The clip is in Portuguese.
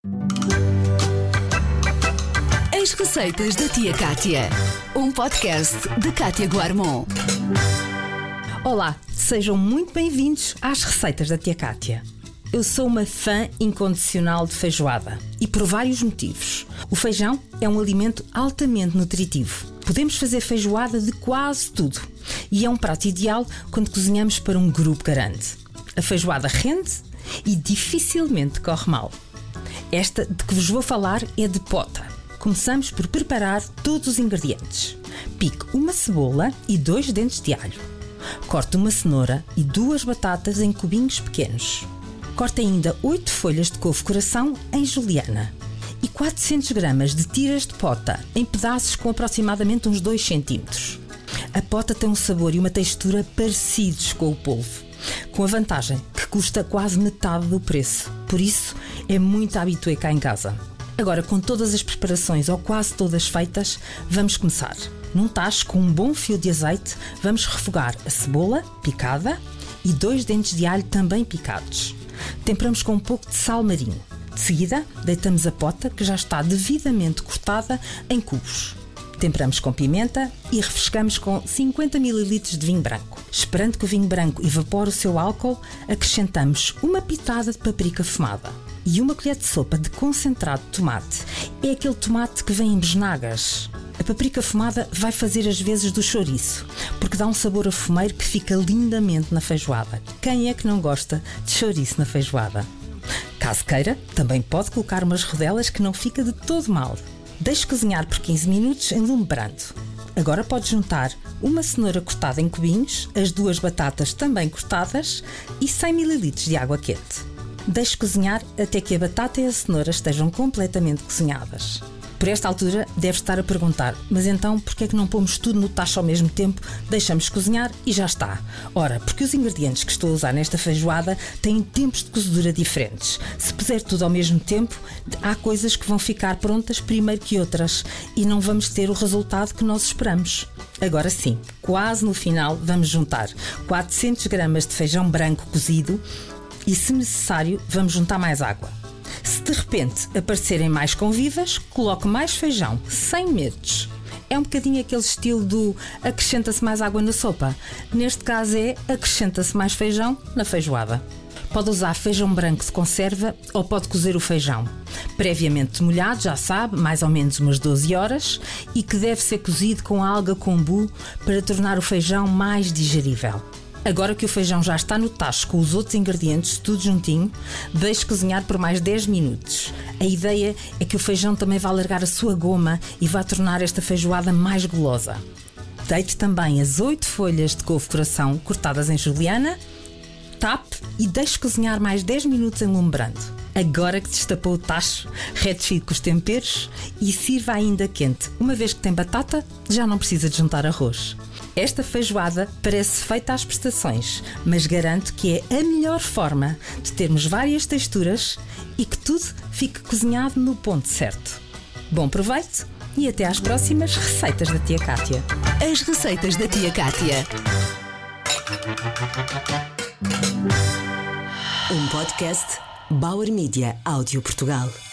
As receitas da tia Cátia, um podcast de Cátia Guarmon. Olá, sejam muito bem-vindos às receitas da tia Cátia. Eu sou uma fã incondicional de feijoada e por vários motivos. O feijão é um alimento altamente nutritivo. Podemos fazer feijoada de quase tudo e é um prato ideal quando cozinhamos para um grupo grande. A feijoada rende e dificilmente corre mal. Esta de que vos vou falar é de pota. Começamos por preparar todos os ingredientes. Pique uma cebola e 2 dentes de alho. Corte uma cenoura e 2 batatas em cubinhos pequenos. Corte ainda 8 folhas de couve-coração em juliana e 400 gramas de tiras de pota em pedaços com aproximadamente uns 2 cm. A pota tem um sabor e uma textura parecidos com o polvo, com a vantagem que custa quase metade do preço, por isso é muito habitué cá em casa. Agora, com todas as preparações ou quase todas feitas, vamos começar. Num tacho com um bom fio de azeite, vamos refogar a cebola picada e 2 dentes de alho também picados. Temperamos com um pouco de sal marinho. De seguida, deitamos a pota, que já está devidamente cortada, em cubos. Temperamos com pimenta e refrescamos com 50 ml de vinho branco. Esperando que o vinho branco evapore o seu álcool, acrescentamos uma pitada de paprika fumada e uma colher de sopa de concentrado de tomate. É aquele tomate que vem em besnagas. A paprika fumada vai fazer as vezes do chouriço, porque dá um sabor a fumeiro que fica lindamente na feijoada. Quem é que não gosta de chouriço na feijoada? Caso queira, também pode colocar umas rodelas que não fica de todo mal. Deixe cozinhar por 15 minutos em lume brando. Agora pode juntar uma cenoura cortada em cubinhos, as 2 batatas também cortadas e 100 ml de água quente. Deixe cozinhar até que a batata e a cenoura estejam completamente cozinhadas. Por esta altura deve estar a perguntar, mas então porquê é que não pomos tudo no tacho ao mesmo tempo, deixamos cozinhar e já está? Ora, porque os ingredientes que estou a usar nesta feijoada têm tempos de cozedura diferentes. Se puser tudo ao mesmo tempo, há coisas que vão ficar prontas primeiro que outras e não vamos ter o resultado que nós esperamos. Agora sim, quase no final vamos juntar 400 gramas de feijão branco cozido e, se necessário, vamos juntar mais água. Se de repente aparecerem mais convivas, coloque mais feijão, sem medos. É um bocadinho aquele estilo do acrescenta-se mais água na sopa. Neste caso é acrescenta-se mais feijão na feijoada. Pode usar feijão branco de conserva ou pode cozer o feijão. Previamente molhado, já sabe, mais ou menos umas 12 horas, e que deve ser cozido com alga kombu para tornar o feijão mais digerível. Agora que o feijão já está no tacho com os outros ingredientes, tudo juntinho, deixe cozinhar por mais 10 minutos. A ideia é que o feijão também vai alargar a sua goma e vai tornar esta feijoada mais golosa. Deite também as 8 folhas de couve-coração cortadas em juliana, tape e deixe cozinhar mais 10 minutos em lume brando. Agora que destapou o tacho, retire com os temperos e sirva ainda quente. Uma vez que tem batata, já não precisa de juntar arroz. Esta feijoada parece feita às prestações, mas garanto que é a melhor forma de termos várias texturas e que tudo fique cozinhado no ponto certo. Bom proveito e até às próximas receitas da tia Cátia. As receitas da tia Cátia. Um podcast Bauer Media Áudio Portugal.